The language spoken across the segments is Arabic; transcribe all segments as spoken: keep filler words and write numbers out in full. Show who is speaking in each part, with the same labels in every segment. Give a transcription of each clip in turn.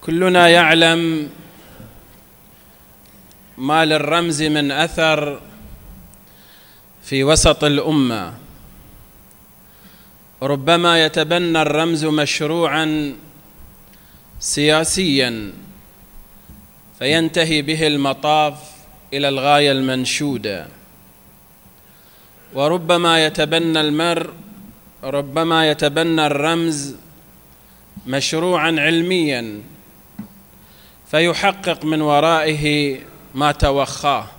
Speaker 1: كلنا يعلم ما للرمز من أثر في وسط الأمة. ربما يتبنى الرمز مشروعا سياسيا فينتهي به المطاف إلى الغاية المنشودة، وربما يتبنى المرء ربما يتبنى الرمز مشروعا علميا فيحقق من ورائه ما توخاه،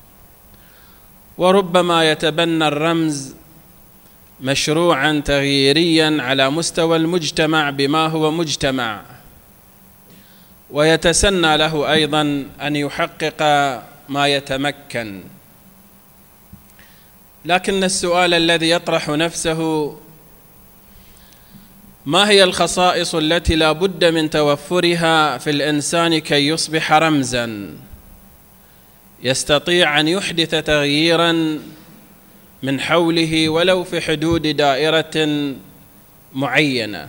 Speaker 1: وربما يتبنى الرمز مشروعا تغييريا على مستوى المجتمع بما هو مجتمع، ويتسنى له أيضا أن يحقق ما يتمكن. لكن السؤال الذي يطرح نفسه: ما هي الخصائص التي لا بد من توفرها في الإنسان كي يصبح رمزا يستطيع أن يحدث تغييرا من حوله ولو في حدود دائرة معينة؟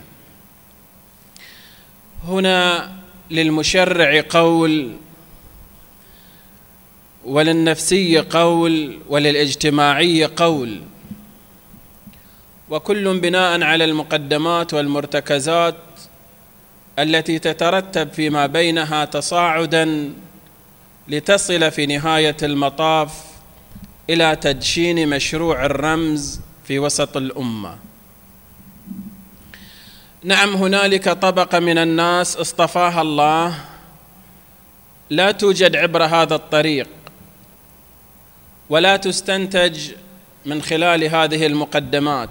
Speaker 1: هنا للمشرع قول، وللنفسي قول، وللاجتماعي قول، وكل بناء على المقدمات والمرتكزات التي تترتب فيما بينها تصاعدا لتصل في نهاية المطاف إلى تدشين مشروع الرمز في وسط الأمة. نعم، هنالك طبقة من الناس اصطفاها الله لا توجد عبر هذا الطريق ولا تستنتج من خلال هذه المقدمات،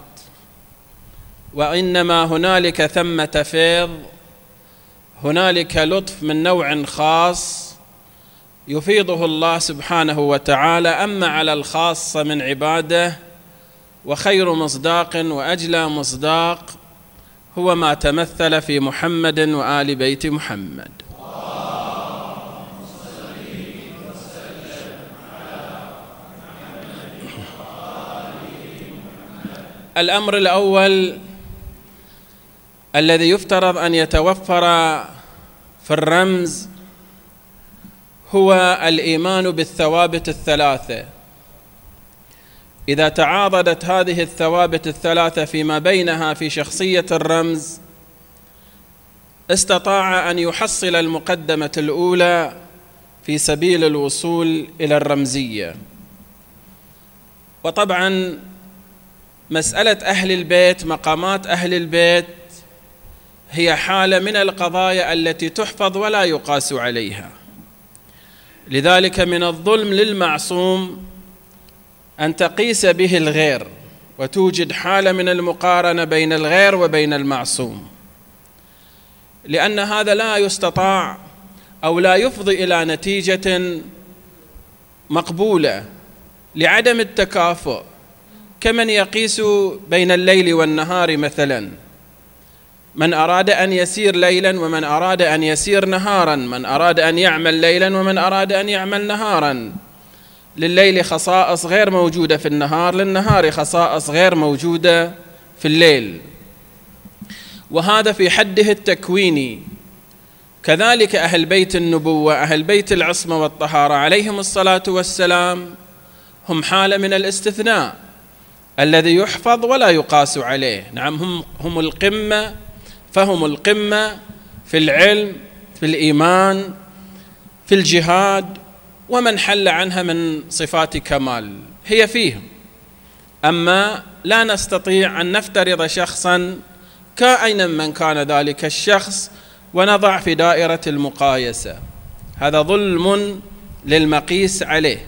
Speaker 1: وإنما هنالك ثمة فيض، هنالك لطف من نوع خاص يفيضه الله سبحانه وتعالى أما على الخاصة من عباده، وخير مصداق وأجلى مصداق هو ما تمثل في محمد وآل بيت محمد. الأمر الأول الذي يفترض أن يتوفر في الرمز هو الإيمان بالثوابت الثلاثة. إذا تعاضدت هذه الثوابت الثلاثة فيما بينها في شخصية الرمز استطاع أن يحصل المقدمة الأولى في سبيل الوصول إلى الرمزية. وطبعا مسألة أهل البيت، مقامات أهل البيت، هي حالة من القضايا التي تحفظ ولا يقاس عليها. لذلك من الظلم للمعصوم أن تقيس به الغير وتوجد حالة من المقارنة بين الغير وبين المعصوم، لأن هذا لا يستطاع أو لا يفضي إلى نتيجة مقبولة لعدم التكافؤ، كمن يقيس بين الليل والنهار مثلا، من أراد أن يسير ليلا ومن أراد أن يسير نهارا، من أراد أن يعمل ليلا ومن أراد أن يعمل نهارا. لليل خصائص غير موجودة في النهار، للنهار خصائص غير موجودة في الليل، وهذا في حده التكويني. كذلك أهل بيت النبوة، أهل بيت العصمة والطهارة عليهم الصلاة والسلام هم حالة من الاستثناء الذي يحفظ ولا يقاس عليه. نعم، هم هم القمة، فهم القمة في العلم، في الإيمان، في الجهاد، ومن حل عنها من صفات كمال هي فيهم. أما لا نستطيع أن نفترض شخصا كائنا من كان ذلك الشخص ونضع في دائرة المقايسة، هذا ظلم للمقيس عليه.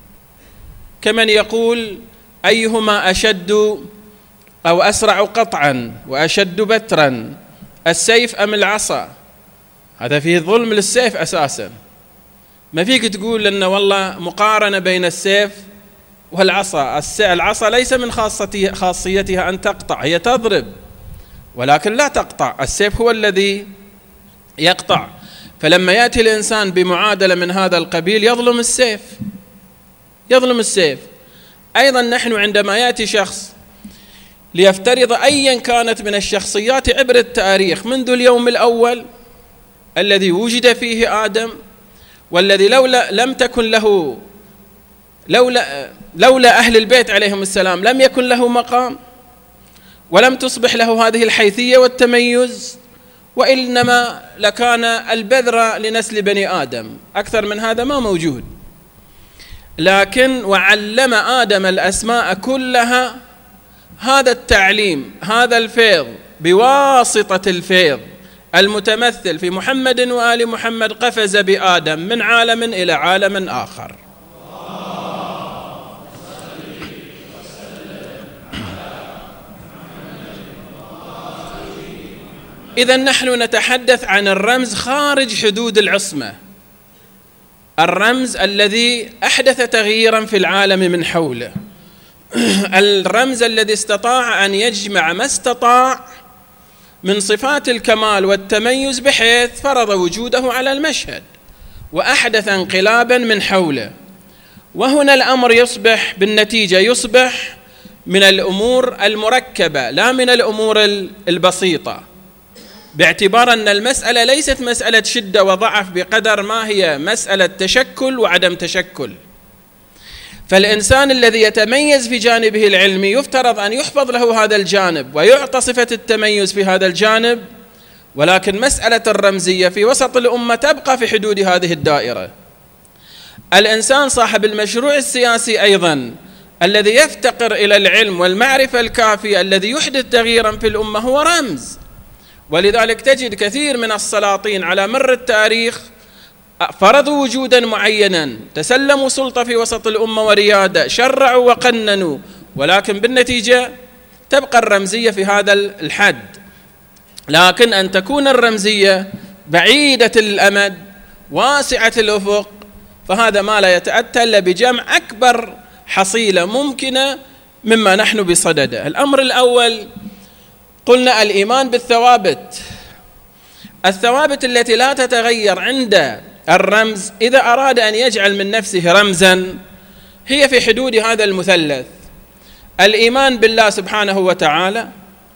Speaker 1: كمن يقول: أيهما أشد أو أسرع قطعا وأشد بترا، السيف أم العصا؟ هذا فيه ظلم للسيف أساسا. ما فيك تقول لأن والله مقارنة بين السيف والعصا. العصا ليس من خاصيتها أن تقطع، هي تضرب ولكن لا تقطع، السيف هو الذي يقطع. فلما يأتي الإنسان بمعادلة من هذا القبيل يظلم السيف، يظلم السيف. أيضا نحن عندما يأتي شخص ليفترض أيا كانت من الشخصيات عبر التاريخ منذ اليوم الأول الذي وجد فيه آدم، والذي لولا لم تكن له لولا لولا أهل البيت عليهم السلام لم يكن له مقام، ولم تصبح له هذه الحيثية والتميز، وإنما لكان البذرة لنسل بني آدم. أكثر من هذا ما موجود. لكن وعلم آدم الأسماء كلها. هذا التعليم، هذا الفيض بواسطة الفيض المتمثل في محمد وآل محمد قفز بآدم من عالم إلى عالم آخر. إذا نحن نتحدث عن الرمز خارج حدود العصمة، الرمز الذي أحدث تغييرا في العالم من حوله، الرمز الذي استطاع أن يجمع ما استطاع من صفات الكمال والتميز بحيث فرض وجوده على المشهد وأحدث انقلابا من حوله. وهنا الأمر يصبح بالنتيجة يصبح من الأمور المركبة لا من الأمور البسيطة، باعتبار أن المسألة ليست مسألة شدة وضعف بقدر ما هي مسألة تشكل وعدم تشكل. فالإنسان الذي يتميز في جانبه العلمي يفترض أن يحفظ له هذا الجانب ويعطى صفة التميز في هذا الجانب، ولكن مسألة الرمزية في وسط الأمة تبقى في حدود هذه الدائرة. الإنسان صاحب المشروع السياسي أيضا الذي يفتقر إلى العلم والمعرفة الكافية الذي يحدث تغييرا في الأمة هو رمز. ولذلك تجد كثير من السلاطين على مر التاريخ فرضوا وجودا معينا، تسلموا سلطة في وسط الأمة وريادة، شرعوا وقننوا، ولكن بالنتيجة تبقى الرمزية في هذا الحد. لكن أن تكون الرمزية بعيدة الأمد واسعة الأفق فهذا ما لا يتأتى إلا بجمع أكبر حصيلة ممكنة مما نحن بصدده. الأمر الأول قلنا الإيمان بالثوابت، الثوابت التي لا تتغير عند الرمز إذا أراد أن يجعل من نفسه رمزا هي في حدود هذا المثلث: الإيمان بالله سبحانه وتعالى،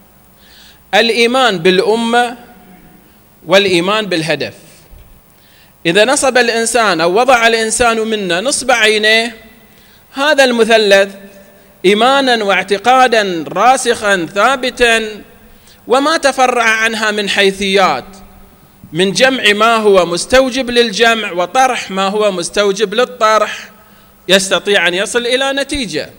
Speaker 1: الإيمان بالأمة، والإيمان بالهدف. إذا نصب الإنسان أو وضع الإنسان منا نصب عينيه هذا المثلث إيمانا واعتقادا راسخا ثابتا وما تفرع عنها من حيثيات، من جمع ما هو مستوجب للجمع وطرح ما هو مستوجب للطرح، يستطيع أن يصل إلى نتيجة.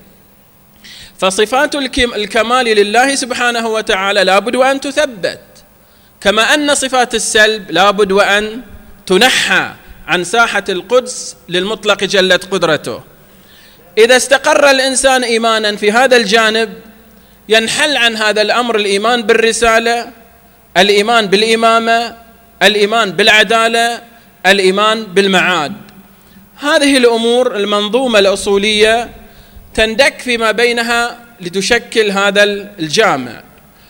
Speaker 1: فصفات الكمال لله سبحانه وتعالى لابد وأن تثبت، كما أن صفات السلب لابد وأن تنحى عن ساحة القدس للمطلق جلت قدرته. إذا استقر الإنسان إيمانا في هذا الجانب ينحل عن هذا الأمر الإيمان بالرسالة، الإيمان بالإمامة، الإيمان بالعدالة، الإيمان بالمعاد. هذه الأمور المنظومة الأصولية تندك فيما بينها لتشكل هذا الجامع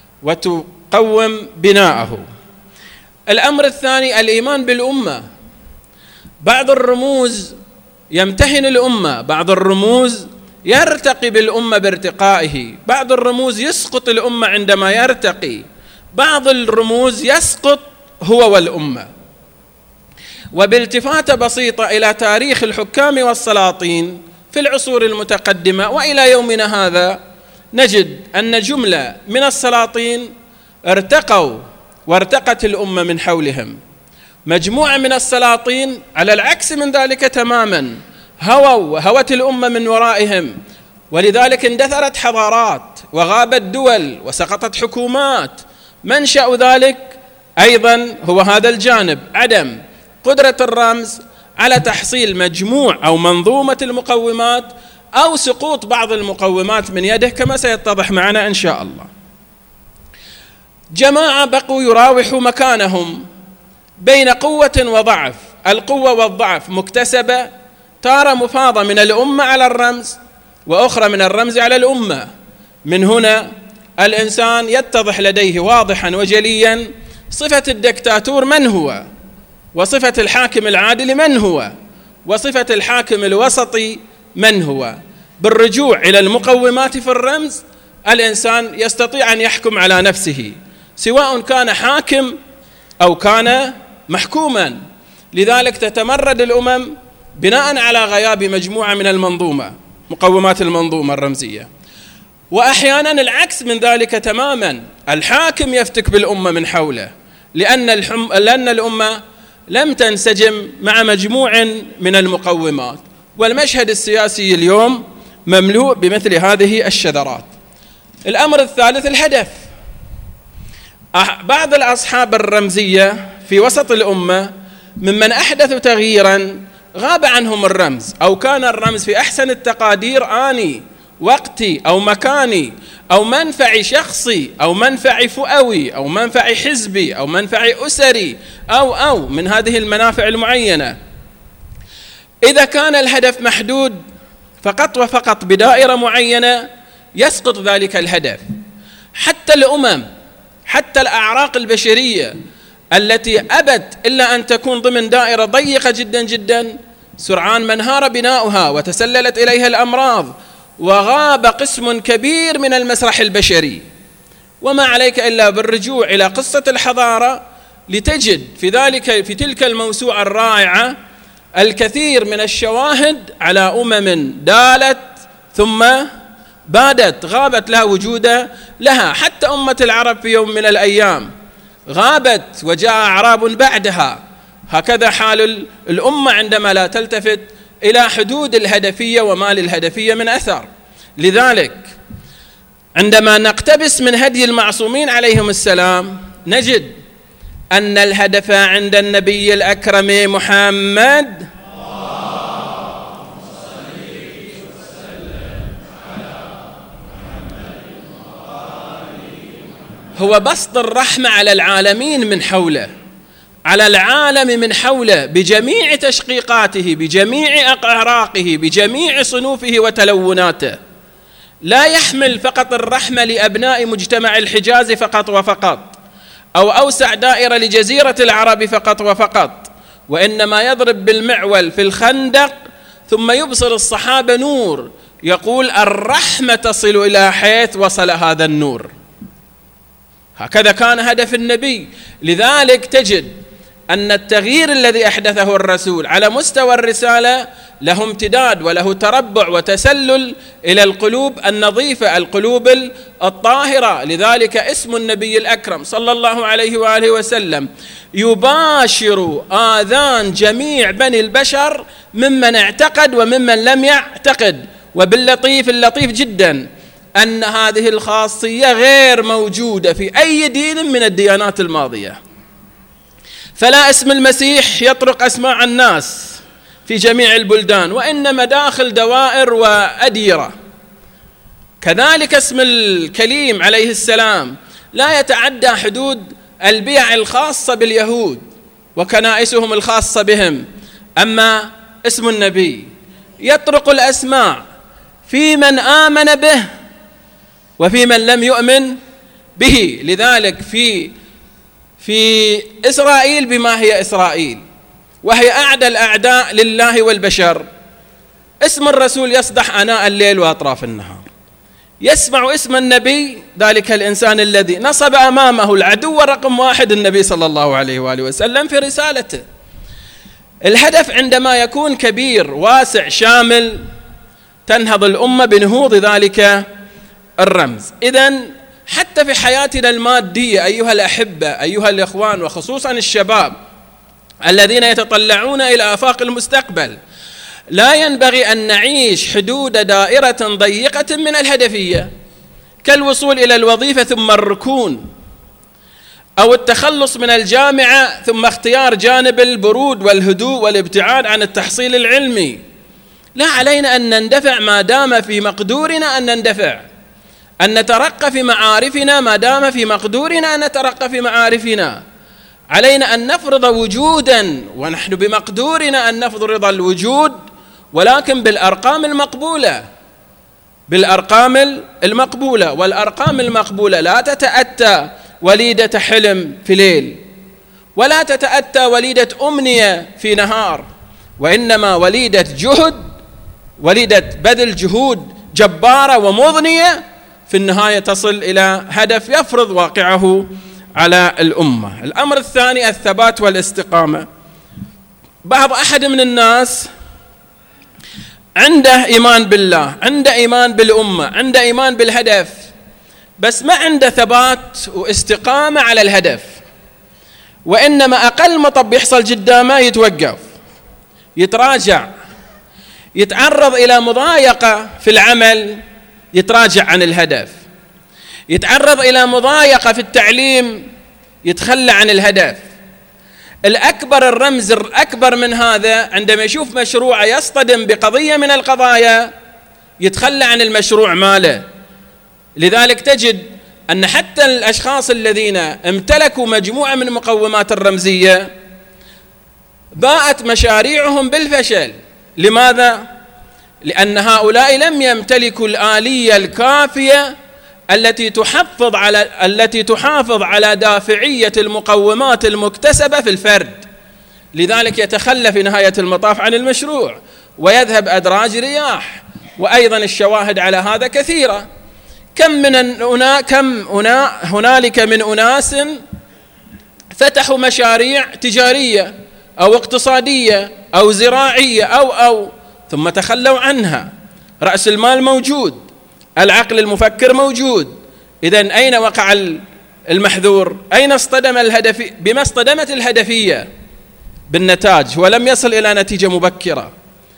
Speaker 1: وتقوم بناءه. الأمر الثاني الإيمان بالأمة. بعض الرموز يمتهن الأمة، بعض الرموز يرتقي بالأمة بارتقائه، بعض الرموز يسقط الأمة عندما يرتقي، بعض الرموز يسقط هو والأمة. وبالتفاتة بسيطة إلى تاريخ الحكام والسلاطين في العصور المتقدمة وإلى يومنا هذا نجد أن جملة من السلاطين ارتقوا وارتقت الأمة من حولهم، مجموعة من السلاطين على العكس من ذلك تماما هووا وهوت الأمة من ورائهم، ولذلك اندثرت حضارات وغابت دول وسقطت حكومات. منشأ ذلك أيضا هو هذا الجانب، عدم قدرة الرمز على تحصيل مجموع أو منظومة المقومات أو سقوط بعض المقومات من يده كما سيتضح معنا إن شاء الله. جماعة بقوا يراوحوا مكانهم بين قوة وضعف، القوة والضعف مكتسبة، تارة مفاضة من الأمة على الرمز وأخرى من الرمز على الأمة. من هنا الإنسان يتضح لديه واضحا وجليا صفة الدكتاتور من هو، وصفة الحاكم العادل من هو، وصفة الحاكم الوسطي من هو. بالرجوع إلى المقومات في الرمز الإنسان يستطيع أن يحكم على نفسه، سواء كان حاكم أو كان محكوما. لذلك تتمرد الأمم بناء على غياب مجموعة من المنظومة، مقومات المنظومة الرمزية. وأحيانا العكس من ذلك تماما، الحاكم يفتك بالأمة من حوله، لأن, الحم... لأن الأمة لم تنسجم مع مجموع من المقومات. والمشهد السياسي اليوم مملوء بمثل هذه الشذرات. الأمر الثالث الهدف. بعض الأصحاب الرمزية في وسط الأمة ممن أحدثوا تغييرا غاب عنهم الرمز، أو كان الرمز في أحسن التقادير آني، وقتي، أو مكاني، أو منفعي شخصي، أو منفعي فئوي، أو منفعي حزبي، أو منفعي أسري، أو أو من هذه المنافع المعينة. إذا كان الهدف محدود فقط وفقط بدائرة معينة يسقط ذلك الهدف. حتى الأمم، حتى الأعراق البشرية التي أبت إلا أن تكون ضمن دائرة ضيقة جدا جدا، سرعان ما انهار بناؤها وتسللت إليها الأمراض، وغاب قسم كبير من المسرح البشري. وما عليك إلا بالرجوع إلى قصة الحضارة لتجد في ذلك في تلك الموسوعة الرائعة الكثير من الشواهد على أمم دالت ثم بادت، غابت لا وجود لها. حتى أمة العرب في يوم من الأيام غابت وجاء أعراب بعدها. هكذا حال الأمة عندما لا تلتفت إلى حدود الهدفية وما للهدفية من أثر. لذلك عندما نقتبس من هدي المعصومين عليهم السلام نجد أن الهدف عند النبي الأكرم محمد هو بسط الرحمة على العالمين من حوله، على العالم من حوله بجميع تشقيقاته، بجميع أعراقه، بجميع صنوفه وتلوناته. لا يحمل فقط الرحمة لأبناء مجتمع الحجاز فقط وفقط، أو أوسع دائرة لجزيرة العرب فقط وفقط، وإنما يضرب بالمعول في الخندق ثم يبصر الصحابة نور، يقول الرحمة تصل إلى حيث وصل هذا النور. هكذا كان هدف النبي. لذلك تجد أن التغيير الذي أحدثه الرسول على مستوى الرسالة له امتداد وله تربع وتسلل إلى القلوب النظيفة، القلوب الطاهرة. لذلك اسم النبي الأكرم صلى الله عليه وآله وسلم يباشر آذان جميع بني البشر ممن اعتقد وممن لم يعتقد. وباللطيف اللطيف جدا أن هذه الخاصية غير موجودة في أي دين من الديانات الماضية. فلا اسم المسيح يطرق أسماع الناس في جميع البلدان، وإنما داخل دوائر وأديرة. كذلك اسم الكليم عليه السلام لا يتعدى حدود البيع الخاصة باليهود وكنائسهم الخاصة بهم. أما اسم النبي يطرق الأسماع في من آمن به وفي من لم يؤمن به. لذلك في في إسرائيل بما هي إسرائيل، وهي أعدى الأعداء لله والبشر، اسم الرسول يصدح آناء الليل وأطراف النهار. يسمع اسم النبي ذلك الإنسان الذي نصب أمامه العدو رقم واحد النبي صلى الله عليه وآله وسلم في رسالته. الهدف عندما يكون كبير واسع شامل تنهض الأمة بنهوض ذلك الرمز. إذن حتى في حياتنا المادية أيها الأحبة، أيها الإخوان، وخصوصا الشباب الذين يتطلعون إلى آفاق المستقبل، لا ينبغي أن نعيش حدود دائرة ضيقة من الهدفية كالوصول إلى الوظيفة ثم الركون، أو التخلص من الجامعة ثم اختيار جانب البرود والهدوء والابتعاد عن التحصيل العلمي. لا، علينا أن نندفع ما دام في مقدورنا أن نندفع، أن نترقى في معارفنا ما دام في مقدورنا أن نترقى في معارفنا. علينا أن نفرض وجودا ونحن بمقدورنا أن نفرض الوجود، ولكن بالأرقام المقبولة، بالأرقام المقبولة. والأرقام المقبولة لا تتأتى وليدة حلم في ليل، ولا تتأتى وليدة أمنية في نهار، وإنما وليدة جهد، وليدة بذل جهود جبارة ومضنية في النهاية تصل إلى هدف يفرض واقعه على الأمة. الأمر الثاني الثبات والاستقامة. بعض أحد من الناس عنده إيمان بالله، عنده إيمان بالأمة، عنده إيمان بالهدف، بس ما عنده ثبات واستقامة على الهدف، وإنما أقل مطب يحصل قدامه يتوقف، يتراجع، يتعرض إلى مضايقة في العمل يتراجع عن الهدف، يتعرض إلى مضايقة في التعليم يتخلى عن الهدف. الأكبر الرمز الأكبر من هذا عندما يشوف مشروعه يصطدم بقضية من القضايا يتخلى عن المشروع ماله. لذلك تجد أن حتى الأشخاص الذين امتلكوا مجموعة من المقومات الرمزية باءت مشاريعهم بالفشل. لماذا؟ لأن هؤلاء لم يمتلكوا الآلية الكافية التي تحافظ على التي تحافظ على دافعية المقومات المكتسبة في الفرد. لذلك يتخلى في نهاية المطاف عن المشروع ويذهب أدراج رياح. وأيضا الشواهد على هذا كثيرة. كم من أنا كم أنا هنالك من أناس فتحوا مشاريع تجارية أو اقتصادية أو زراعية أو أو ثم تخلوا عنها. رأس المال موجود، العقل المفكر موجود، إذن أين وقع المحذور؟ أين اصطدم الهدف؟ بما اصطدمت الهدفية بالنتاج ولم يصل إلى نتيجة مبكرة.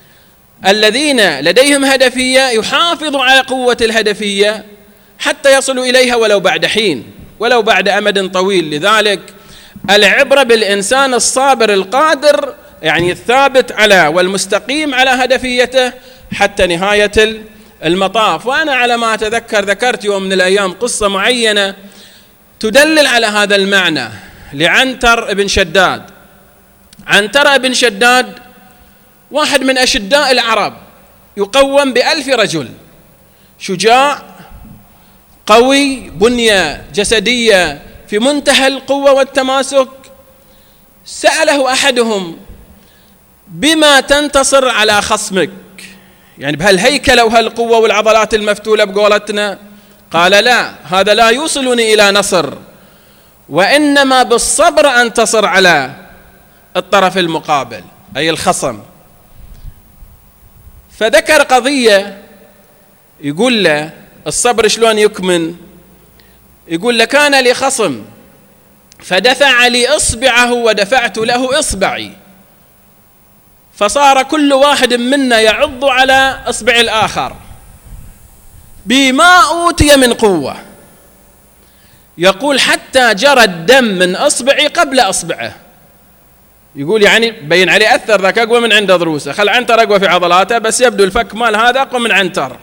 Speaker 1: الذين لديهم هدفية يحافظوا على قوة الهدفية حتى يصلوا إليها ولو بعد حين، ولو بعد أمد طويل. لذلك العبرة بالإنسان الصابر القادر، يعني الثابت على والمستقيم على هدفيته حتى نهاية المطاف. وأنا على ما أتذكر ذكرت يوم من الأيام قصة معينة تدلل على هذا المعنى لعنتر بن شداد. عنتر بن شداد واحد من أشداء العرب، يقوم بألف رجل، شجاع قوي، بنية جسدية في منتهى القوة والتماسك. سأله أحدهم: بما تنتصر على خصمك؟ يعني بهالهيكلة وهالقوة والعضلات المفتولة بقولتنا. قال: لا، هذا لا يوصلني إلى نصر، وإنما بالصبر أنتصر على الطرف المقابل أي الخصم. فذكر قضية يقول له الصبر شلون يكمن. يقول له: كان لي خصم فدفع لي إصبعه ودفعت له إصبعي، فصار كل واحد منا يعض على إصبع الآخر بما أوتي من قوة. يقول: حتى جرى الدم من إصبعي قبل إصبعه. يقول يعني بين عليه أثر، ذاك أقوى من عنده ضروسه، خل عنتر أقوى في عضلاته، بس يبدو الفك مال هذا أقوى من عنتر.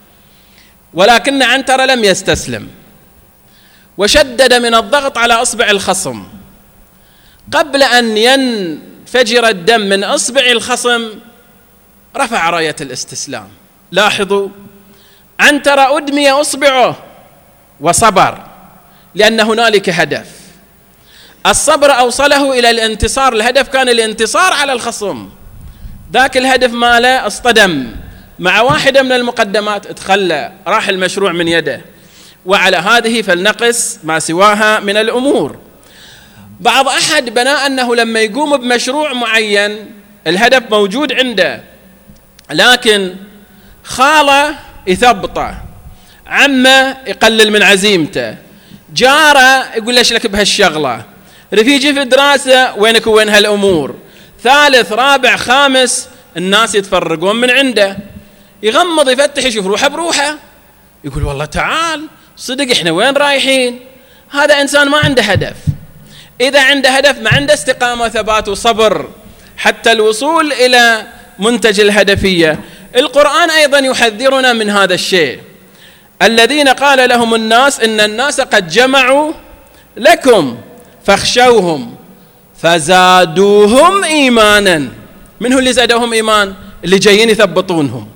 Speaker 1: ولكن عنتر لم يستسلم وشدد من الضغط على إصبع الخصم. قبل أن ينفجر الدم من إصبع الخصم رفع راية الاستسلام. لاحظوا، عنتر أدمي إصبعه وصبر لأن هنالك هدف. الصبر أوصله إلى الانتصار. الهدف كان الانتصار على الخصم. ذاك الهدف ماله اصطدم مع واحدة من المقدمات، اتخلى، راح المشروع من يده. وعلى هذه فلنقص ما سواها من الأمور. بعض أحد بناء أنه لما يقوم بمشروع معين الهدف موجود عنده، لكن خاله يثبطه، عمه يقلل من عزيمته، جاره يقول ليش لك بهالشغلة، رفيجي في الدراسة وينك وين هالأمور، ثالث رابع خامس الناس يتفرقون من عنده. يغمض يفتح يشوف روحه بروحه، يقول والله تعال صدق احنا وين رايحين. هذا إنسان ما عنده هدف. إذا عنده هدف ما عنده استقامة وثبات وصبر حتى الوصول إلى منتج الهدفية. القرآن أيضا يحذرنا من هذا الشيء. الذين قال لهم الناس إن الناس قد جمعوا لكم فاخشوهم فزادوهم إيمانا. من هو اللي زادهم إيمان؟ اللي جايين يثبطونهم.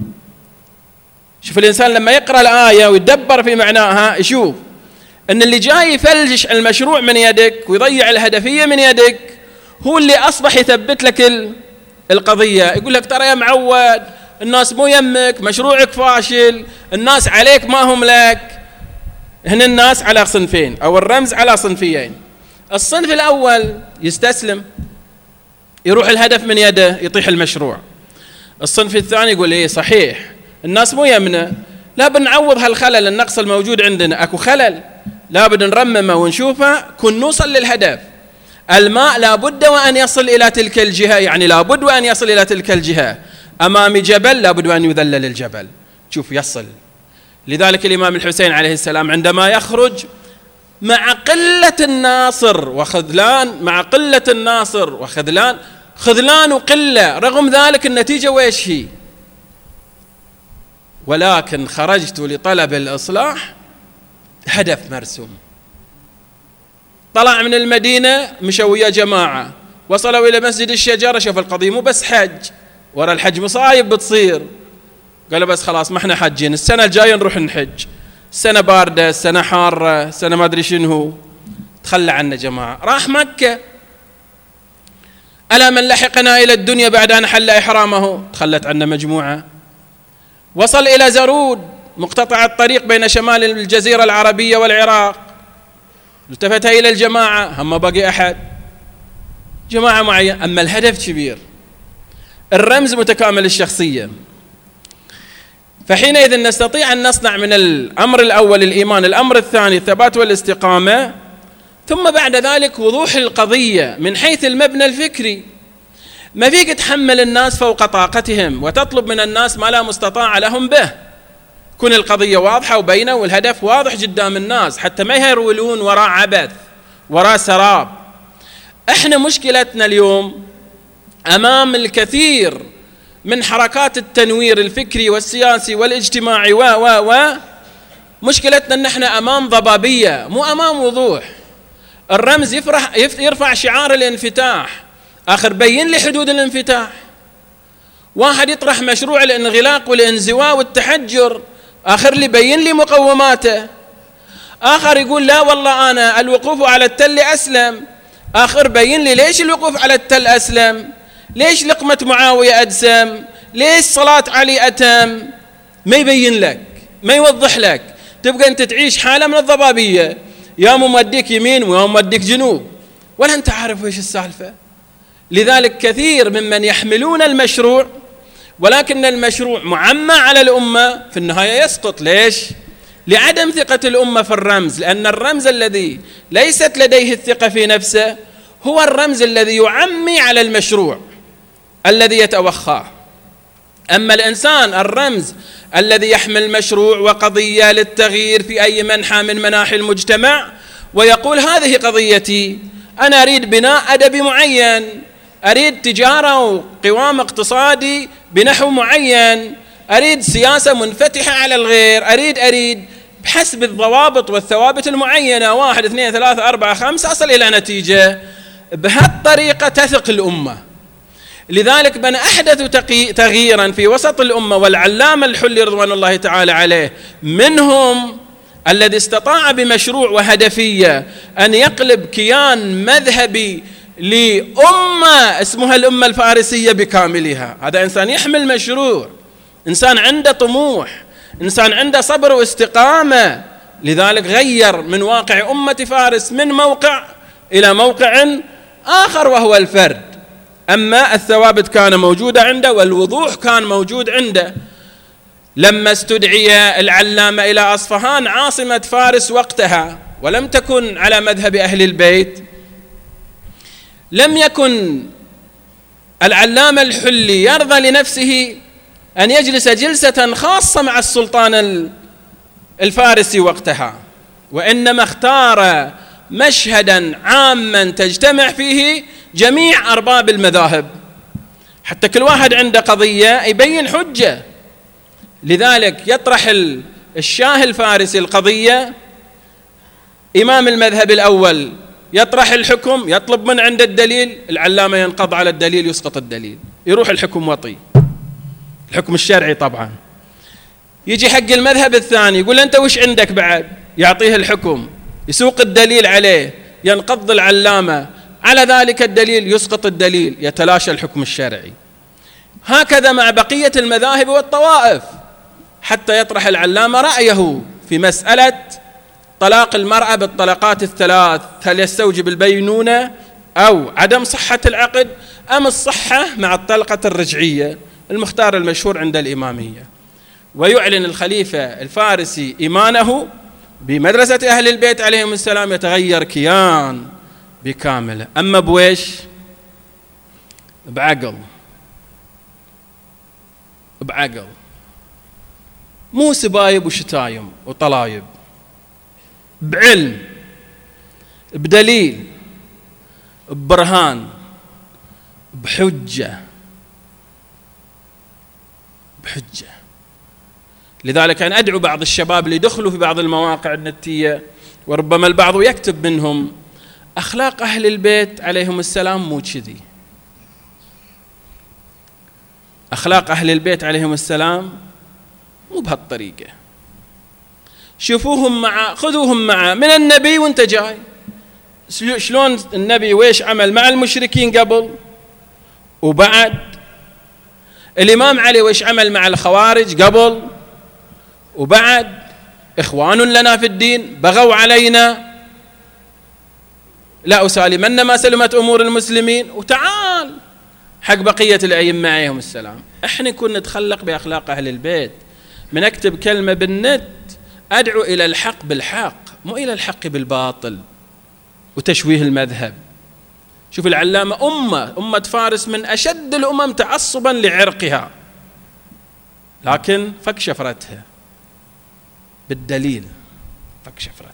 Speaker 1: شوف الإنسان لما يقرأ الآية ويدبر في معناها يشوف أن اللي جاي يفلش المشروع من يدك ويضيع الهدفية من يدك هو اللي أصبح يثبت لك القضية. يقول لك ترى يا معود الناس مو يمك، مشروعك فاشل، الناس عليك ما هم لك. هنا الناس على صنفين أو الرمز على صنفين. الصنف الأول يستسلم، يروح الهدف من يده، يطيح المشروع. الصنف الثاني يقول إيه صحيح الناس مو يمنى، لا بنعوض هالخلل، النقص الموجود عندنا، أكو خلل لابد نرممه ونشوفه كن نوصل للهدف. الماء لابد وأن يصل إلى تلك الجهة، يعني لابد وأن يصل إلى تلك الجهة. أمام جبل لابد وأن يذلل الجبل، شوف يصل. لذلك الإمام الحسين عليه السلام عندما يخرج مع قلة الناصر وخذلان، مع قلة الناصر وخذلان، خذلان وقلة، رغم ذلك النتيجة ويش هي؟ ولكن خرجت لطلب الإصلاح، هدف مرسوم. طلع من المدينة مشوا ويا جماعة، وصلوا إلى مسجد الشجرة، شوف القضية مو بس حج، ورا الحج مصايب بتصير. قالوا بس خلاص ما احنا حاجين، السنة الجاية نروح نحج، السنة باردة، السنة حارة، السنة ما أدري شنو. تخلى عنا جماعة، راح مكة. ألا من لحقنا إلى الدنيا بعد أن حل إحرامه، تخلت عنا مجموعة. وصل إلى زرود مقتطع الطريق بين شمال الجزيرة العربية والعراق، التفت إلى الجماعة، هم باقي أحد، جماعة معينة، أما الهدف كبير، الرمز متكامل الشخصية. فحينئذ نستطيع أن نصنع من الأمر الأول الإيمان، الأمر الثاني الثبات والاستقامة، ثم بعد ذلك وضوح القضية من حيث المبنى الفكري. ما فيك تحمل الناس فوق طاقتهم وتطلب من الناس ما لا مستطاع لهم به. كن القضية واضحة وبينة والهدف واضح قدام الناس، حتى ما يهرولون وراء عبث، وراء سراب. احنا مشكلتنا اليوم أمام الكثير من حركات التنوير الفكري والسياسي والاجتماعي و و و مشكلتنا ان احنا امام ضبابية، مو امام وضوح. الرمز يفرح يرفع شعار الانفتاح، اخر بين لي حدود الانفتاح. واحد يطرح مشروع الانغلاق والانزواء والتحجر، اخر لي بين لي مقوماته. اخر يقول لا والله انا الوقوف على التل اسلم، اخر بين لي ليش الوقوف على التل اسلم، ليش لقمة معاوية أدسم، ليش صلاة علي أتم. ما يبين لك، ما يوضح لك، تبقى أنت تعيش حالة من الضبابية، يا موديك يمين ويا موديك جنوب، ولا أنت عارف وإيش السالفة. لذلك كثير ممن يحملون المشروع ولكن المشروع معمى على الأمة في النهاية يسقط. ليش؟ لعدم ثقة الأمة في الرمز، لأن الرمز الذي ليست لديه الثقة في نفسه هو الرمز الذي يعمي على المشروع الذي يتوخاه. أما الإنسان الرمز الذي يحمل مشروع وقضية للتغيير في أي منحى من مناحي المجتمع، ويقول هذه قضيتي، أنا أريد بناء أدبي معين، أريد تجارة وقوام اقتصادي بنحو معين، أريد سياسة منفتحة على الغير، أريد أريد بحسب الضوابط والثوابت المعينة، واحد اثنين ثلاثة أربعة خمسة، أصل إلى نتيجة. بهالطريقة تثق الأمة. لذلك من أحدث تغييرا في وسط الأمة، والعلامة الحلي رضوان الله تعالى عليه منهم، الذي استطاع بمشروع وهدفية أن يقلب كيان مذهبي لأمة اسمها الأمة الفارسية بكاملها. هذا إنسان يحمل مشروع، إنسان عنده طموح، إنسان عنده صبر واستقامة. لذلك غير من واقع أمة فارس من موقع إلى موقع آخر وهو الفرد. أما الثوابت كان موجودة عنده والوضوح كان موجود عنده. لما استدعي العلامة إلى أصفهان عاصمة فارس وقتها، ولم تكن على مذهب أهل البيت، لم يكن العلامة الحلي يرضى لنفسه أن يجلس جلسة خاصة مع السلطان الفارسي وقتها، وإنما اختار مشهدا عاما تجتمع فيه جميع أرباب المذاهب، حتى كل واحد عنده قضية يبين حجة. لذلك يطرح الشاه الفارسي القضية، إمام المذهب الأول يطرح الحكم، يطلب من عند الدليل، العلامة ينقض على الدليل، يسقط الدليل، يروح الحكم وطي، الحكم الشرعي طبعا. يجي حق المذهب الثاني يقول أنت وش عندك بعد، يعطيه الحكم، يسوق الدليل عليه، ينقض العلامة على ذلك الدليل، يسقط الدليل، يتلاشى الحكم الشرعي. هكذا مع بقية المذاهب والطوائف، حتى يطرح العلامة رأيه في مسألة طلاق المرأة بالطلقات الثلاث هل يستوجب البينونة أو عدم صحة العقد أم الصحة مع الطلقة الرجعية؟ المختار المشهور عند الإمامية. ويعلن الخليفة الفارسي إيمانه بمدرسة أهل البيت عليهم السلام، يتغير كيان بكامله. أما بويش؟ بعقل، بعقل، مو سبايب وشتايم وطلايب، بعلم، بدليل، ببرهان، بحجة، بحجة. لذلك أنا أدعو بعض الشباب اللي يدخلوا في بعض المواقع النتية، وربما البعض يكتب منهم أخلاق أهل البيت عليهم السلام مو كذي، أخلاق أهل البيت عليهم السلام مو بهالطريقة. شوفوهم مع، خذوهم مع من النبي وانت جاي، شلون النبي ويش عمل مع المشركين قبل وبعد، الإمام علي ويش عمل مع الخوارج قبل وبعد، إخوان لنا في الدين بغوا علينا لا أسالمن ما سلمت أمور المسلمين، وتعال حق بقية الأئمة عليهم السلام. احنا كنا نتخلق بأخلاق أهل البيت. من أكتب كلمة بالنت أدعو إلى الحق بالحق، مو إلى الحق بالباطل وتشويه المذهب. شوف العلامة، أمة أمة فارس من أشد الأمم تعصبا لعرقها، لكن فك شفرتها بالدليل، فك شفرتها.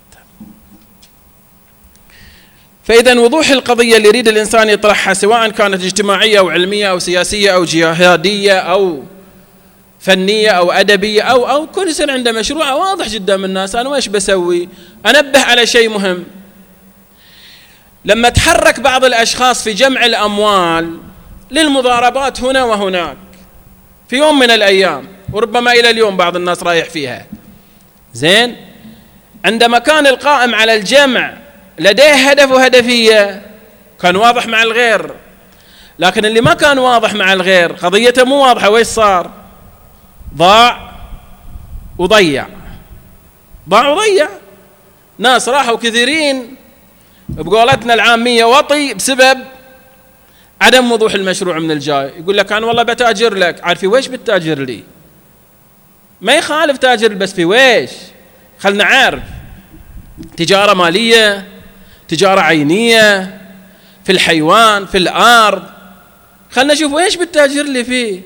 Speaker 1: فإذا وضوح القضية اللي يريد الإنسان يطرحها، سواء كانت اجتماعية أو علمية أو سياسية أو جهادية أو فنية أو أدبية أو أو كل إنسان عنده مشروع واضح جدا من الناس. أنا وإيش بسوي؟ أنبه على شيء مهم. لما تحرك بعض الأشخاص في جمع الأموال للمضاربات هنا وهناك في يوم من الأيام، وربما إلى اليوم بعض الناس رايح فيها، زين، عندما كان القائم على الجمع لديه هدف وهدفية كان واضح مع الغير، لكن اللي ما كان واضح مع الغير قضيته مو واضحة، ويش صار؟ ضاع وضيع، ضاع وضيع. ناس راحوا كثيرين بقولتنا العامية وطي بسبب عدم وضوح المشروع من الجاي. يقول لك أنا والله بتاجر لك، عارفي ويش بتاجر لي؟ ما يخالف تاجر، بس في ويش؟ خلنا عارف، تجارة مالية، تجارة عينية، في الحيوان، في الأرض، خلنا نشوف ويش بتاجر لي فيه.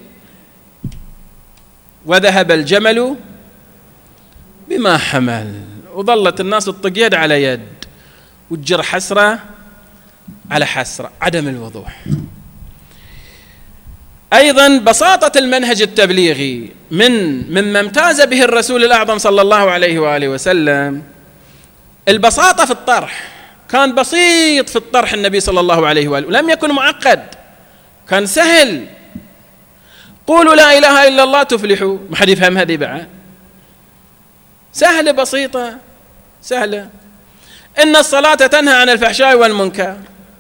Speaker 1: وذهب الجمل بما حمل، وظلت الناس الطق يد على يد وتجر حسرة على حسرة، عدم الوضوح. أيضا بساطة المنهج التبليغي من مما امتاز به الرسول الأعظم صلى الله عليه وآله وسلم، البساطة في الطرح. كان بسيط في الطرح النبي صلى الله عليه وآله، ولم يكن معقد، كان سهل. قولوا لا إله إلا الله تفلحوا، ما حد يفهم هذه بعد، سهلة بسيطة سهلة. إن الصلاة تنهى عن الفحشاء والمنكر،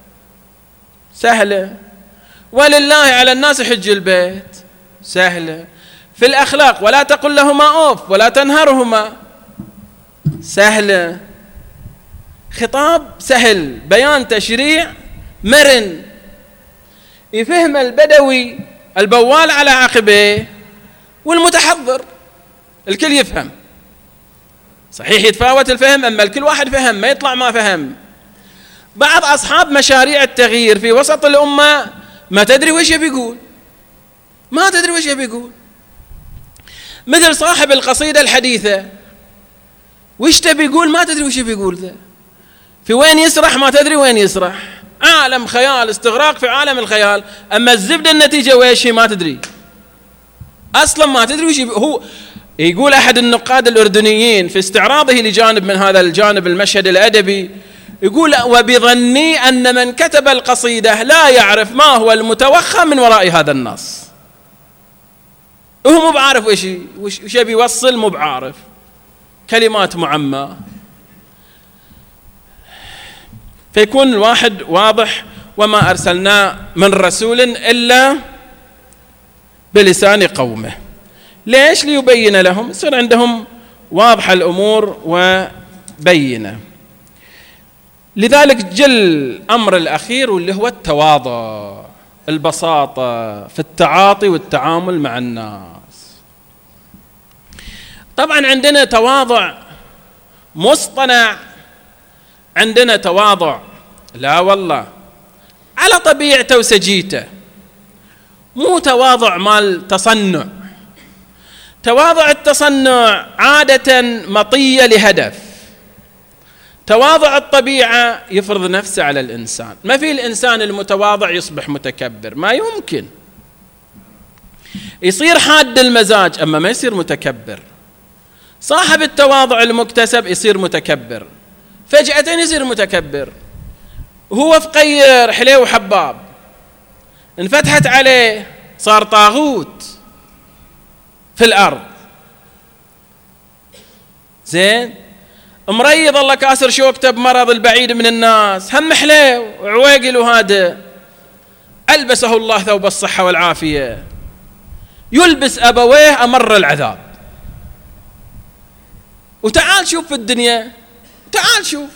Speaker 1: سهلة. ولله على الناس حج البيت، سهلة. في الأخلاق ولا تقل لهما أوف ولا تنهرهما، سهلة. خطاب سهل، بيان تشريع مرن، يفهم البدوي البوال على عقبيه والمتحضر، الكل يفهم. صحيح يتفاوت الفهم، أما الكل واحد فهم، ما يطلع ما فهم. بعض أصحاب مشاريع التغيير في وسط الأمة ما تدري وش يبي يقول، ما تدري وش يبي يقول. مثل صاحب القصيدة الحديثة، وش تبي يقول ما تدري وش يبي يقول ذا، في وين يسرح ما تدري وين يسرح، عالم خيال، استغراق في عالم الخيال. أما الزبدة النتيجة ويش هي ما تدري أصلا، ما تدري وش يبي. هو يقول أحد النقاد الأردنيين في استعراضه لجانب من هذا الجانب المشهد الأدبي، يقول وبظني أن من كتب القصيدة لا يعرف ما هو المتوخى من وراء هذا النص. هو مو بعارف وش وش يبي يوصل، مو بعارف، كلمات معمى. فيكون الواحد واضح، وما أرسلنا من رسول إلا بلسان قومه. ليش؟ ليبين لهم، يصير عندهم واضحة الأمور و بينة. لذلك جل الأمر الأخير واللي هو التواضع، البساطة في التعاطي والتعامل مع الناس. طبعا عندنا تواضع مصطنع، عندنا تواضع لا والله على طبيعته وسجيته، مو تواضع مال تصنع. تواضع التصنع عادة مطية لهدف، تواضع الطبيعة يفرض نفسه على الإنسان. ما في الإنسان المتواضع يصبح متكبر، ما يمكن. يصير حاد المزاج أما ما يصير متكبر. صاحب التواضع المكتسب يصير متكبر، فجأة يصير متكبر. وهو فقير حليه وحباب، انفتحت عليه صار طاغوت في الأرض. زين، مريض الله كاسر شوكته بمرض البعيد من الناس، هم حليه وعويقل وهذا، ألبسه الله ثوب الصحة والعافية، يلبس أبويه أمر العذاب. وتعال شوف في الدنيا، تعال شوف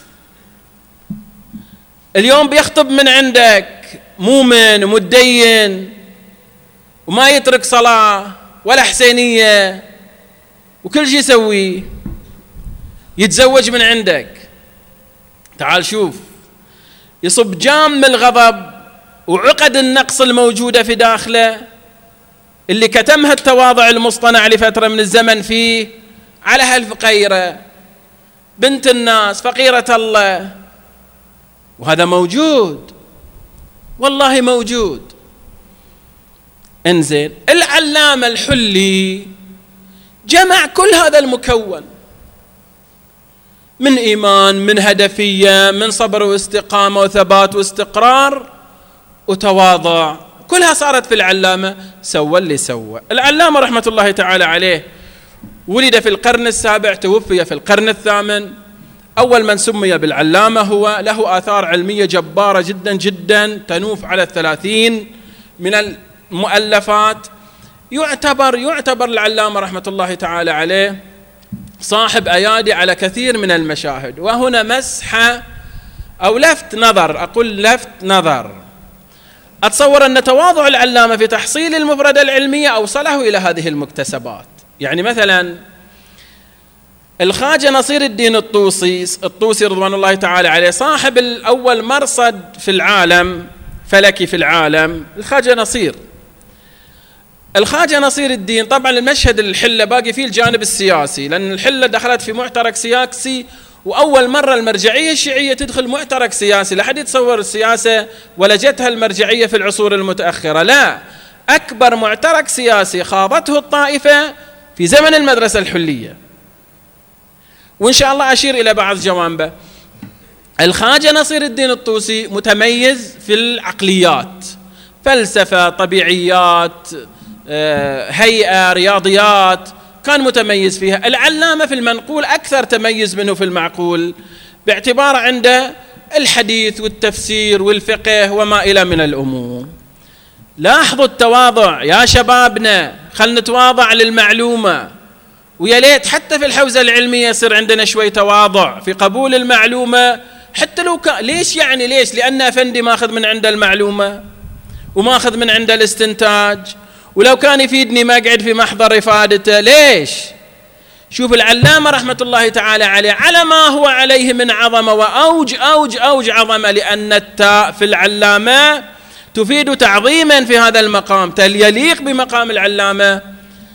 Speaker 1: اليوم بيخطب من عندك مؤمن ومتدين وما يترك صلاة ولا حسينية وكل شيء يسويه، يتزوج من عندك. تعال شوف يصب جام الغضب وعقد النقص الموجودة في داخله اللي كتمها التواضع المصطنع لفترة من الزمن فيه على هالفقيرة بنت الناس فقيرة الله. وهذا موجود والله موجود. انزين، العلامة الحلي جمع كل هذا المكون من إيمان، من هدفية، من صبر واستقامة وثبات واستقرار وتواضع، كلها صارت في العلامة. سوى اللي سوى. العلامة رحمة الله تعالى عليه ولد في القرن السابع، توفي في القرن الثامن. أول من سمي بالعلامة هو له آثار علمية جبارة جدا جدا تنوف على الثلاثين من المؤلفات. يعتبر يعتبر العلامة رحمة الله تعالى عليه صاحب أيادي على كثير من المشاهد. وهنا مسحة أو لفت نظر، أقول لفت نظر، أتصور أن تواضع العلامة في تحصيل المفردة العلمية أوصله إلى هذه المكتسبات. يعني مثلا الخواجة نصير الدين الطوسي الطوسي رضوان الله تعالى عليه، صاحب الأول مرصد في العالم فلكي في العالم، الخواجة نصير الخواجة نصير الدين. طبعا المشهد الحلة باقي فيه الجانب السياسي، لأن الحلة دخلت في معترك سياسي، وأول مرة المرجعية الشيعية تدخل معترك سياسي. لا حد يتصور السياسة ولجتها المرجعية في العصور المتأخرة، لا، أكبر معترك سياسي خاضته الطائفة في زمن المدرسة الحلية. وإن شاء الله أشير إلى بعض جوانبه. الخواجة نصير الدين الطوسي متميز في العقليات، فلسفة، طبيعيات، هيئة، رياضيات، كان متميز فيها. العلامة في المنقول أكثر تميز منه في المعقول، باعتبار عنده الحديث والتفسير والفقه وما إلى من الأمور. لاحظوا التواضع يا شبابنا، خلنا نتواضع للمعلومة. ويا ليت حتى في الحوزة العلمية يصير عندنا شوي تواضع في قبول المعلومة، حتى لو كان. ليش يعني ليش؟ لأن أفندي ماخذ من عنده المعلومة وماخذ من عنده الاستنتاج، ولو كان يفيدني ما أقعد في محضر إفادته. ليش؟ شوف العلامة رحمة الله تعالى عليه على ما هو عليه من عظمة، وأوج أوج أوج عظمة، لأن التاء في العلامة تفيد تعظيما في هذا المقام، يليق بمقام العلامة.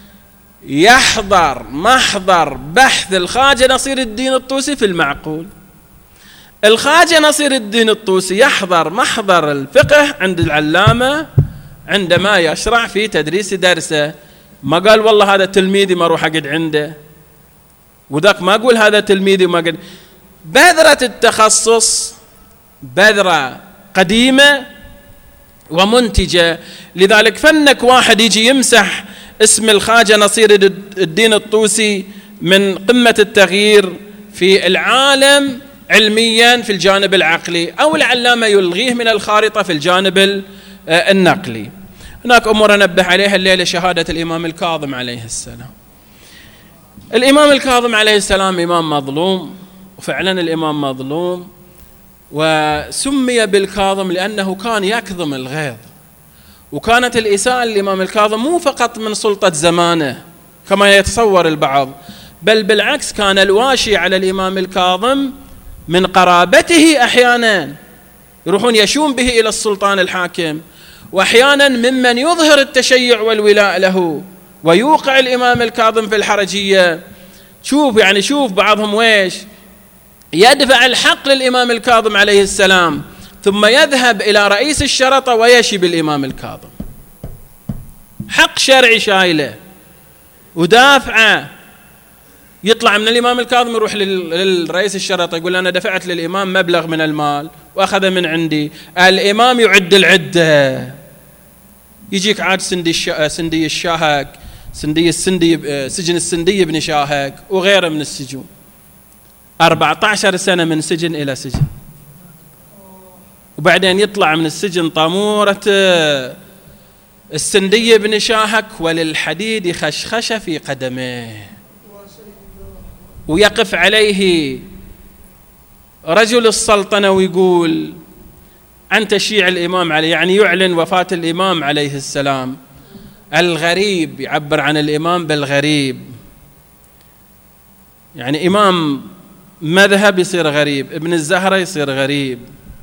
Speaker 1: يحضر محضر بحث الخواجة نصير الدين الطوسي في المعقول، الخواجة نصير الدين الطوسي يحضر محضر الفقه عند العلامة عندما يشرع في تدريس درسه. ما قال والله هذا تلميذي ما اروح اقعد عنده، وذاك ما اقول هذا تلميذي وما اقعد. بذرة التخصص بذرة قديمة ومنتجة. لذلك فنك واحد يجي يمسح اسم الخواجة نصير الدين الطوسي من قمة التغيير في العالم علميا في الجانب العقلي، أو العلامة يلغيه من الخارطة في الجانب النقلي. هناك أمور نبه عليها الليلة، شهادة الإمام الكاظم عليه السلام. الإمام الكاظم عليه السلام إمام مظلوم، وفعلا الإمام مظلوم، وسمي بالكاظم لأنه كان يكظم الغيظ. وكانت الإساءة للإمام الكاظم مو فقط من سلطة زمانه كما يتصور البعض، بل بالعكس كان الواشي على الإمام الكاظم من قرابته، أحيانا يروحون يشون به إلى السلطان الحاكم، وأحيانا ممن يظهر التشيع والولاء له ويوقع الإمام الكاظم في الحرجية. شوف يعني شوف بعضهم ويش يدفع الحق للإمام الكاظم عليه السلام، ثم يذهب إلى رئيس الشرطة ويشي بالإمام الكاظم، حق شرعي شايله ودافعه. يطلع من الإمام الكاظم يروح للرئيس الشرطة يقول أنا دفعت للإمام مبلغ من المال وأخذ من عندي. الإمام يعد العدة، يجيك عاد سندي سندي الشاهق، سندي السندي سجن السندي بن شاهق وغيره من السجون، أربعة عشر سنة من سجن إلى سجن، وبعدين يطلع من السجن طامورة السندي بن شاهق وللحديد خشخش في قدميه، ويقف عليه رجل السلطنة ويقول عن تشييع الإمام عليه، يعني يعلن وفاة الإمام عليه السلام. الغريب يعبر عن الإمام بالغريب، يعني إمام مذهب يصير غريب، ابن الزهرة يصير غريب.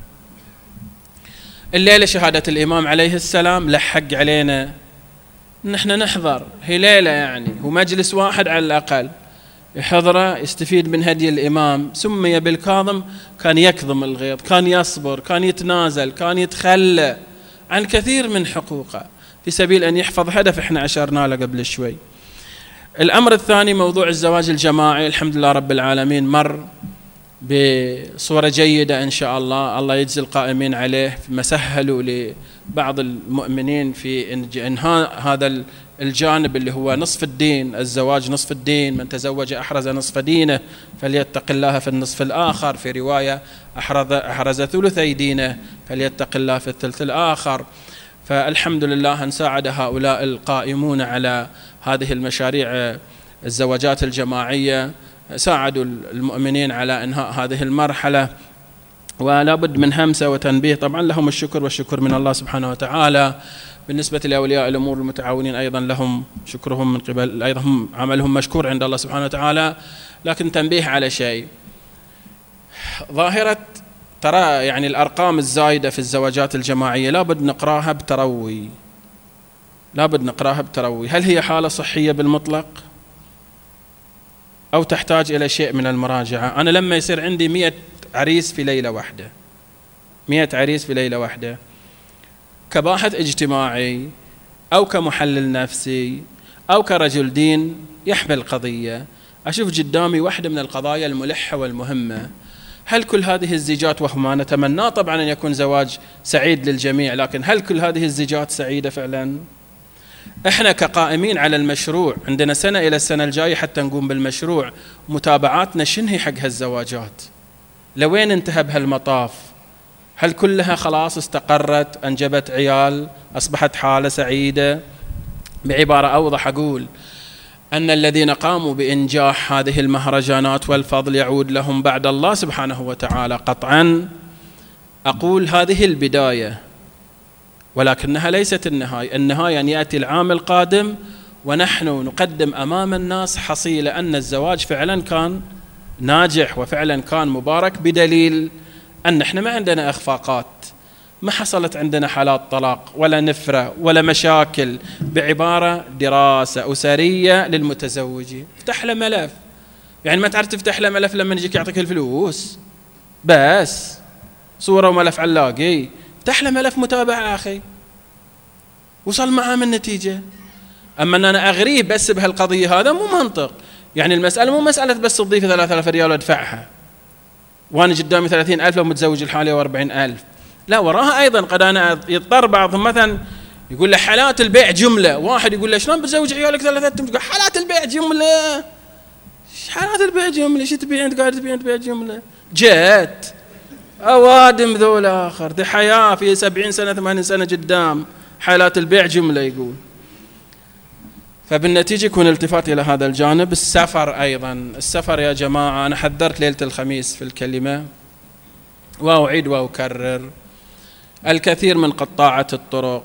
Speaker 1: الليلة شهادة الإمام عليه السلام لحق علينا نحن نحضر، هي ليلة يعني هو مجلس واحد على الأقل يحضره يستفيد من هدي الإمام. سمي بالكاظم، كان يكظم الغيظ، كان يصبر، كان يتنازل، كان يتخلى عن كثير من حقوقه في سبيل أن يحفظ هدف احنا أشرنا له قبل شوي. الأمر الثاني موضوع الزواج الجماعي، الحمد لله رب العالمين مر بصورة جيدة إن شاء الله، الله يجزي القائمين عليه ما سهلوا لبعض المؤمنين في إنهاء هذا الجانب اللي هو نصف الدين. الزواج نصف الدين، من تزوج أحرز نصف دينه فليتق الله في النصف الآخر، في رواية أحرز, أحرز ثلثي دينه فليتق الله في الثلث الآخر. فالحمد لله أن ساعد هؤلاء القائمون على هذه المشاريع الزواجات الجماعية، ساعدوا المؤمنين على إنهاء هذه المرحلة، ولا بد من همسة وتنبيه. طبعا لهم الشكر والشكر من الله سبحانه وتعالى. بالنسبة لأولياء الأمور المتعاونين أيضا لهم شكرهم من قبل، أيضا هم عملهم مشكور عند الله سبحانه وتعالى. لكن تنبيه على شيء، ظاهرة ترى يعني الأرقام الزايدة في الزواجات الجماعية لابد نقراها بتروي، لابد نقراها بتروي. هل هي حالة صحية بالمطلق أو تحتاج إلى شيء من المراجعة؟ أنا لما يصير عندي مئة عريس في ليلة واحدة، مئة عريس في ليلة واحدة، كباحث اجتماعي أو كمحلل نفسي أو كرجل دين يحمل قضية، أشوف قدامي واحدة من القضايا الملحة والمهمة. هل كل هذه الزيجات، وما نتمنى طبعا أن يكون زواج سعيد للجميع، لكن هل كل هذه الزيجات سعيدة فعلا؟ احنا كقائمين على المشروع عندنا سنة إلى السنة الجاية حتى نقوم بالمشروع، متابعاتنا شنهي حق هالزواجات؟ لوين انتهى بهالمطاف؟ هل كلها خلاص استقرت، أنجبت عيال، أصبحت حالة سعيدة؟ بعبارة أوضح أقول أن الذين قاموا بإنجاح هذه المهرجانات والفضل يعود لهم بعد الله سبحانه وتعالى قطعا. أقول هذه البداية ولكنها ليست النهاية. النهاية أن يأتي العام القادم ونحن نقدم أمام الناس حصيلة أن الزواج فعلا كان ناجح وفعلا كان مبارك، بدليل أن احنا ما عندنا إخفاقات، ما حصلت عندنا حالات طلاق ولا نفرة ولا مشاكل. بعبارة دراسة أسرية للمتزوجين، افتح له ملف، يعني ما تعرف تفتح له ملف لما يجيك يعطيك الفلوس بس صورة وملف علاقي، افتح له ملف متابعة أخي، وصل معاه من نتيجة. أما أن أنا أغريه بس بهالقضية هذا مو منطق. يعني المسألة مو مسألة بس تضيف ثلاثة آلاف ريال وادفعها وأنا قدامي ثلاثين ألف لو متزوج الحالية وأربعين ألف، لا وراها أيضا قد أنا يضطر بعضهم مثلا يقول له حالات البيع جملة، واحد يقول له شلون بتزوج عيالك ثلاثة؟ تقول حالات البيع جملة، حالات البيع جملة، شو تبيع أنت قاعد تبيع تبيع جملة؟ جت أوادم ذول آخر، دي حياة في سبعين سنة ثمانين سنة قدام، حالات البيع جملة يقول. فبالنتيجة يكون التفات إلى هذا الجانب. السفر أيضا، السفر يا جماعة أنا حذرت ليلة الخميس في الكلمة وأعيد وأكرر، الكثير من قطاعة الطرق،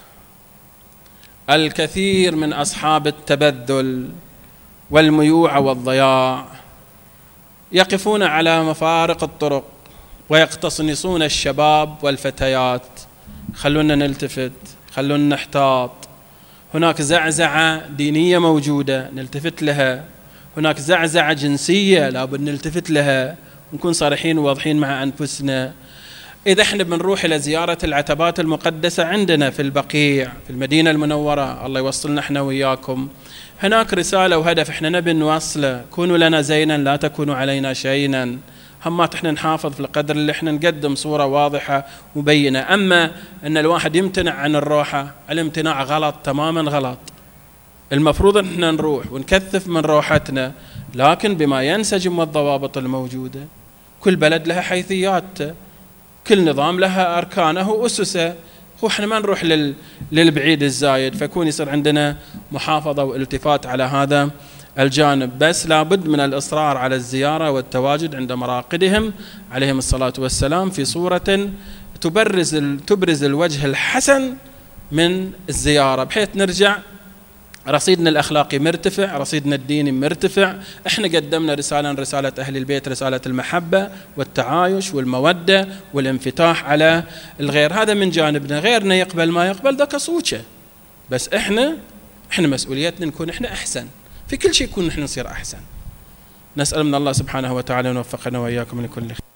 Speaker 1: الكثير من أصحاب التبذل والميوعة والضياع يقفون على مفارق الطرق ويقتصنصون الشباب والفتيات. خلونا نلتفت، خلونا نحتاط. هناك زعزعة دينية موجودة نلتفت لها، هناك زعزعة جنسية لابد نلتفت لها، نكون صريحين وواضحين مع أنفسنا. إذا احنا بنروح إلى زيارة العتبات المقدسة عندنا في البقيع في المدينة المنورة، الله يوصلنا احنا وياكم، هناك رسالة وهدف احنا نبي نوصله: كونوا لنا زينا لا تكونوا علينا شينا. همات احنا نحافظ في القدر اللي احنا نقدم صورة واضحة مبينة. أما أن الواحد يمتنع عن الروحة، الامتناع غلط تماما غلط. المفروض أن احنا نروح ونكثف من روحتنا، لكن بما ينسجم والضوابط الموجودة. كل بلد لها حيثيات، كل نظام لها أركانه وأسسه، وإحنا ما نروح لل... للبعيد الزايد، فيكون يصير عندنا محافظة والتفات على هذا الجانب. بس لابد من الإصرار على الزيارة والتواجد عند مراقدهم عليهم الصلاة والسلام في صورة تبرز ال... تبرز الوجه الحسن من الزيارة، بحيث نرجع رصيدنا الأخلاقي مرتفع، رصيدنا الديني مرتفع. احنا قدمنا رسالة رسالة أهل البيت، رسالة المحبة والتعايش والمودة والانفتاح على الغير. هذا من جانبنا. غيرنا يقبل ما يقبل ذاك صوته، بس احنا احنا مسؤوليتنا نكون احنا أحسن في كل شيء، يكون احنا نصير أحسن. نسأل من الله سبحانه وتعالى أن يوفقنا وإياكم لكل خير.